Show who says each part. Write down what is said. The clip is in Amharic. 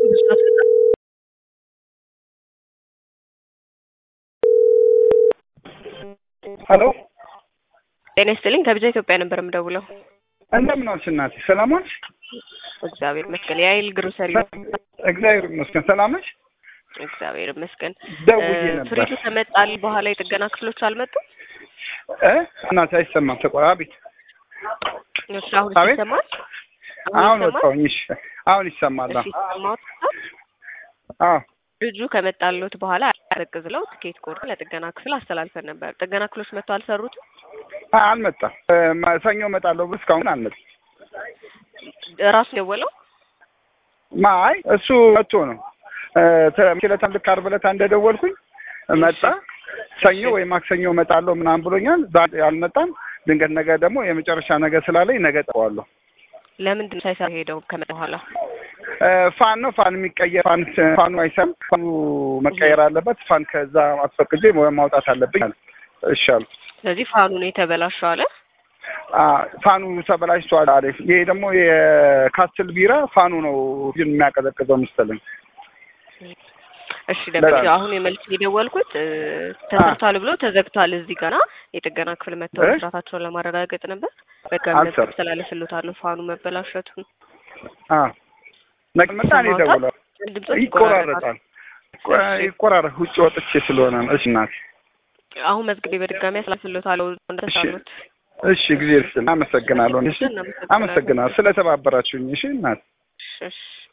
Speaker 1: ሄሎ
Speaker 2: ጤና ይስጥልኝ ከብዛ ኢትዮጵያ ነበር የምደውለው።
Speaker 1: እንደምን ዋልሽ እናቴ? ሰላም ዋልሽ?
Speaker 2: እግዚአብሔር ይመስገን። ያይል ግሮሰሪ
Speaker 1: እግዚአብሔር ይመስገን። ሰላም ነሽ?
Speaker 2: እግዚአብሔር ይመስገን።
Speaker 1: ደውዬ ነበር።
Speaker 2: ፍሪጁ ከመጣል በኋላ የጥገና ክፍሎች አልመጡም?
Speaker 1: እናቴ አይሰማም። ተቆራቢት
Speaker 2: አሁን ይሰማል?
Speaker 1: አሁን ወጣሁኝ። እሺ አሁን ይሰማል። አዎ
Speaker 2: ፍሪጁ ከመጣልዎት በኋላ አረግዝለው ትኬት ቆርጠን ለጥገና ክፍል አስተላልፈን ነበር። ጥገና ክፍሎች መጥተው አልሰሩትም?
Speaker 1: አልመጣም። ሰኞ እመጣለሁ ብሎ እስካሁን አልመጣም።
Speaker 2: ራሱ ደወለው?
Speaker 1: ማይ እሱ መጥቶ ነው ተመክለታን ልክ ዓርብ ዕለት እንደደወልኩኝ መጣ። ሰኞ ወይ ማክሰኞ እመጣለሁ ምናምን ብሎኛል። ዛሬ አልመጣም። ድንገት ነገ ደግሞ የመጨረሻ ነገ ስላለኝ ነገ ጠዋለሁ።
Speaker 2: ለምንድን ነው ሳይሰራ ሄደው ከመጣ በኋላ?
Speaker 1: ፋን ነው ፋን የሚቀየር ፋኑ አይሰራም። ፋኑ መቀየር አለበት። ፋን ከዛ አስፈቅጄ ማውጣት አለብኝ። እሺ አሉ።
Speaker 2: ስለዚህ ፋኑ ነው የተበላሸው አለ።
Speaker 1: ፋኑ ተበላሽቷል አለ። ይሄ ደግሞ የካስትል ቢራ ፋኑ ነው የሚያቀዘቅዘው መሰለኝ።
Speaker 2: እሺ ደግሞ አሁን የመልስ የደወልኩት ተሰርቷል ብሎ ተዘግቷል እዚህ ጋር የጥገና ክፍል መጥተው መስራታቸውን ለማረጋገጥ ነበር። በጋር ተላልፍልዎታል ፋኑ መበላሸቱን። ነገ መጣ ነው ደወለው። ይቆራረጣል። ውጭ ወጥቼ ስለሆነ ነው። እሺ እናቴ አሁን መዝግቤ በድጋሚ አስላልፍልዎታል እንደተሳሉት።
Speaker 1: እሺ ጊዜ አመሰግናለሁ። እሺ አመሰግናለሁ ስለተባበራችሁኝ። እሺ እናቴ።
Speaker 2: እሺ